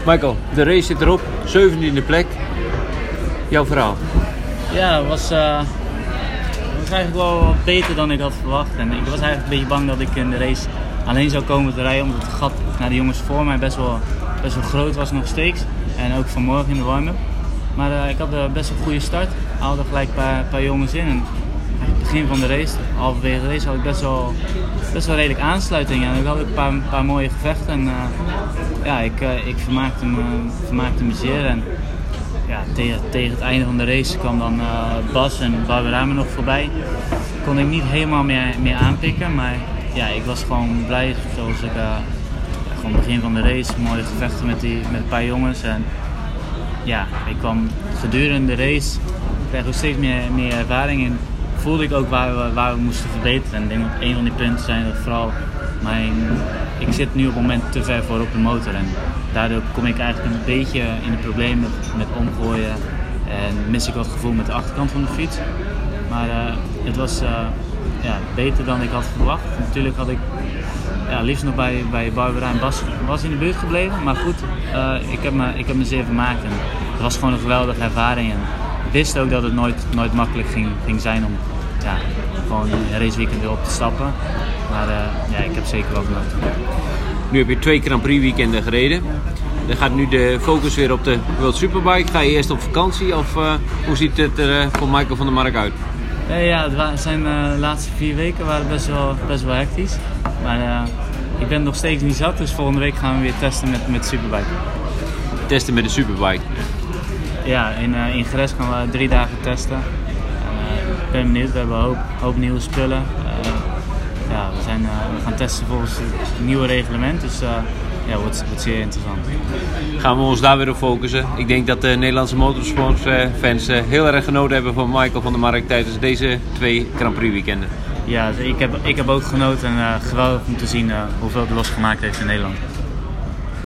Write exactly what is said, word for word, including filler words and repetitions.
Michael, de race zit erop, zeventiende plek. Jouw verhaal? Ja, het was, uh, was eigenlijk wel wat beter dan ik had verwacht. En ik was eigenlijk een beetje bang dat ik in de race alleen zou komen te rijden, omdat het gat naar de jongens voor mij best wel, best wel groot was nog steeds. En ook vanmorgen in de warm-up. Maar uh, ik had uh, best wel een goede start. Ik haalde gelijk een paar, paar jongens in. En het begin van de race, halverwege de race, had ik best wel, best wel redelijk aansluiting. En ik had ook een paar, een paar mooie gevechten. En uh, ja, ik, uh, ik vermaakte, me, vermaakte me zeer. En ja, tegen, tegen het einde van de race kwam dan uh, Bas en Barbara me nog voorbij. Kon ik niet helemaal meer, meer aanpikken, maar ja, ik was gewoon blij zoals ik uh, ja, gewoon begin van de race, mooie gevechten met, die, met een paar jongens. En ja, ik kwam gedurende de race, kreeg ook steeds meer, meer ervaring en voelde ik ook waar we, waar we moesten verbeteren. En ik denk dat een van die punten zijn dat vooral mijn, ik zit nu op het moment te ver voor op de motor en daardoor kom ik eigenlijk een beetje in de problemen met, met omgooien en mis ik wat gevoel met de achterkant van de fiets. Maar uh, het was uh, ja, beter dan ik had verwacht. Natuurlijk had ik ja, liefst nog bij, bij Barbara en Bas was in de buurt gebleven, maar goed, uh, ik, heb me, ik heb me zeer vermaakt en het was gewoon een geweldige ervaring. En ik wist ook dat het nooit, nooit makkelijk ging, ging zijn om ja, gewoon een raceweekend weer op te stappen, maar uh, ja, ik heb zeker wel genoten. Nu heb je twee Grand Prix weekenden gereden. Dan gaat nu de focus weer op de World Superbike. Ga je eerst op vakantie of uh, hoe ziet het er uh, voor Michael van der Mark uit? Uh, ja, het zijn uh, de laatste vier weken waren best wel, best wel hectisch. Maar uh, ik ben nog steeds niet zat, dus volgende week gaan we weer testen met, met de Superbike. Testen met de Superbike? Ja, in, uh, in Gres gaan we drie dagen testen. Uh, ik ben benieuwd, we hebben een hoop, hoop nieuwe spullen. Uh, ja, we, zijn, uh, we gaan testen volgens het nieuwe reglement, dus uh, ja, wordt, wordt zeer interessant. Gaan we ons daar weer op focussen. Ik denk dat de Nederlandse motorsportfans uh, heel erg genoten hebben van Michael van der Mark tijdens deze twee Grand Prix weekenden. Ja, ik heb, ik heb ook genoten en uh, geweldig om te zien uh, hoeveel het losgemaakt heeft in Nederland.